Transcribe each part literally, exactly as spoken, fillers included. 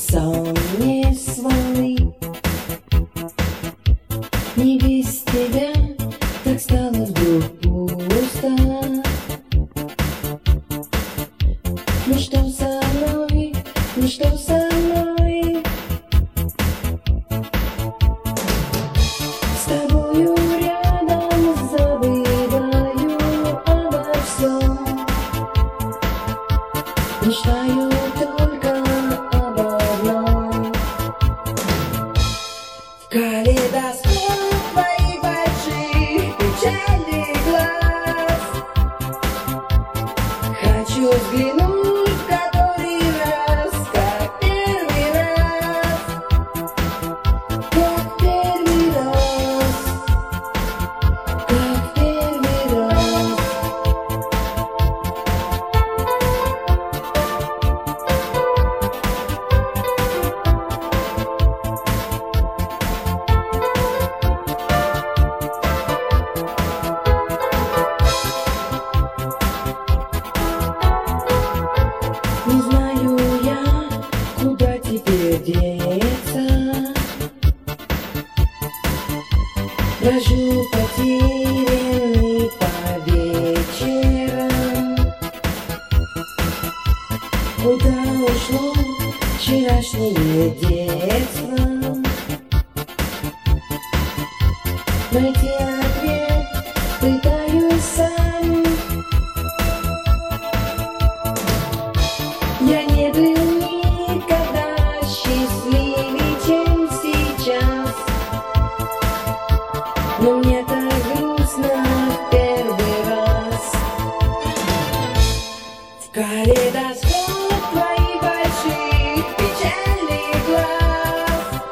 сон не свалый. Не без тебя так стало вдруг пусто. Ну что со мной, ну что со мной? С тобою рядом забываю обо всем. Мечтаю только об одном. В калейдоскоп твоих больших печальных глаз хочу взглянуть в который раз, как первый раз, как первый раз, как первый раз. Не знаю я, куда теперь деться. Брожу потерянный по вечерам. Куда ушло вчерашнее детство? Найти ответ пытаюсь сам. Я не был никогда счастливее, чем сейчас, но мне так грустно в первый раз. В калейдоскоп твоих больших печальных глаз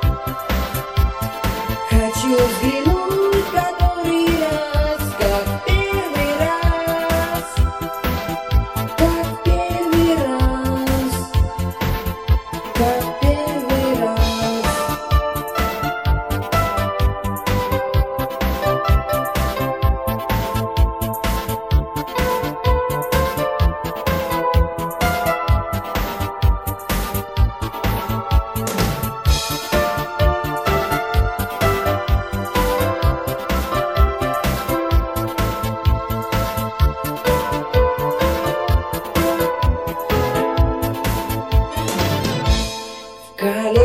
хочу взглянуть в который раз, как первый раз, как первый раз, как первый раз. В